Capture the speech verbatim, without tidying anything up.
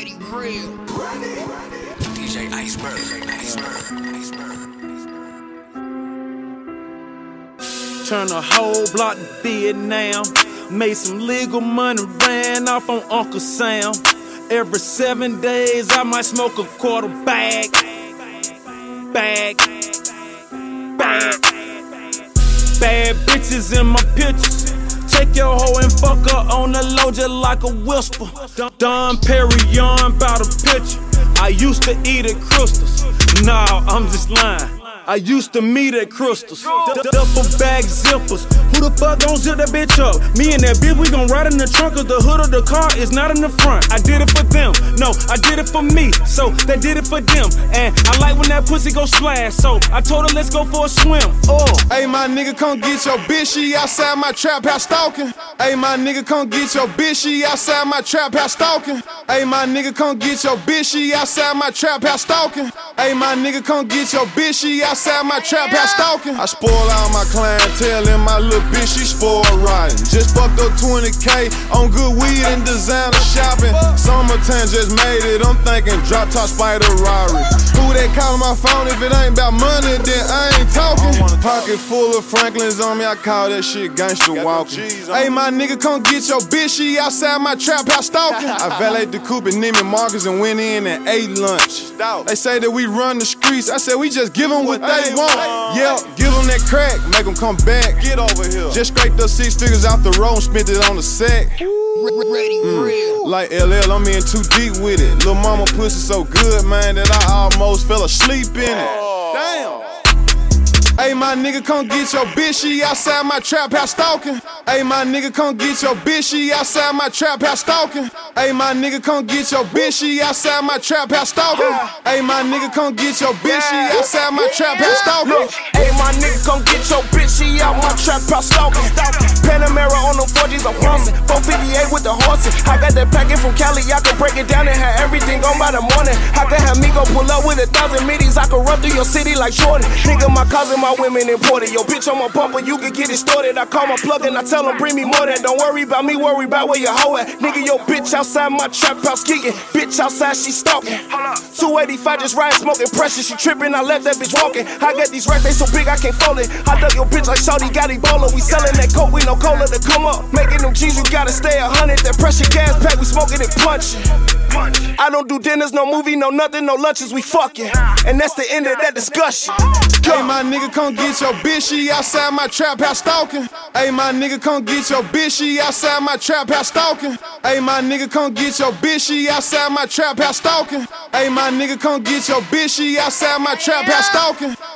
Ready, real. D J Iceberg. Iceberg. Iceberg. Turn a whole block to Vietnam. Made some legal money, ran off on Uncle Sam. Every seven days I might smoke a quarter bag. Bag. Bag. Bad bitches in my pictures. Take your hoe and fuck her on the low just like a whisper. Dom Perignon bout a picture. I used to eat at Crystals. Nah, I'm just lying. I used to meet at Crystals. Duffel bag zippers. Who the fuck gon' zip that bitch up? Me and that bitch, we gon' ride in the trunk cause the hood of the car is not in the front. I did it for them. No, I did it for me. So they did it for them. And I like when that pussy go splash. So I told her let's go for a swim. Oh. Hey, my nigga, come get your bitch. She outside my trap house stalking. Hey, my nigga, come get your bitch. She outside my trap house stalking. Hey, my nigga, come get your bitch. She outside my trap house stalking. Hey, my nigga, come get your bitch. She outside my trap house stalking. I spoil all my clientele and my little bitch, she spoiled rotten. Just fucked up twenty K on good weed and designer shopping. Summertime just made it, I'm thinking drop top Spider Rari. Who that calling my phone? If it ain't about money, then I ain't talking. Pocket full of Franklins on me, I call that shit gangster walking. Hey, my nigga, come get your bitch, she outside my trap house stalking. I valet the coupe at Neiman Marcus and went in and ate lunch. They say that we run the streets, I said we just give them what they want. Yeah, give them that crack, make them come back. Get over here. Just scraped up six figures out the road and spent it on the sack. Ready, real. Like L L, I'm in too deep with it. Lil' mama pussy so good, man, that I almost fell asleep in it. Damn. Hey, my nigga, come get your bitch, she outside my trap house stalking. Hey, my nigga, come get your bitch, she outside my trap house stalking. Hey, my nigga, come get your bitch, she outside my trap house stalking. Hey, my nigga, come get your bitch, she outside my trap house stalking. Hey, my nigga, come get your bitch, she out my trap house stalking. Panamera on them four G's, I'm flossing. four fifty-eight with the horses. I got that packet from Cali, I can break it down and have everything on by the morning. I can have me go pull up with a thousand middies, I can run through your city like Jordan. Nigga, my cousin, my women imported. Yo, bitch, I'm a bumper, you can get it started. I call my plug and I tell them bring me more than. Don't worry about me, worry about where your hoe at. Nigga, yo, bitch outside my trap house geeking. Bitch outside, she stalking. two eighty-five just riding, smoking pressure. She tripping, I left that bitch walking. I got these racks, they so big I can't fold it. I dug your bitch like Shawty got Ebola. We selling that coke with no cola to come up. Making them G's, you gotta stay a hundred. That pressure gas pack, we smoking and punching. I don't do dinners, no movie, no nothing, no lunches, we fucking. And that's the end of that discussion. Hey, my nigga, come get your bitch, she outside my trap house stalking. Hey, my nigga, come get your bitch, she outside my trap house stalking. Hey, my nigga, come get your bitch, she outside my trap house stalking. Hey, my nigga, come get your bitch, she outside my trap house stalking.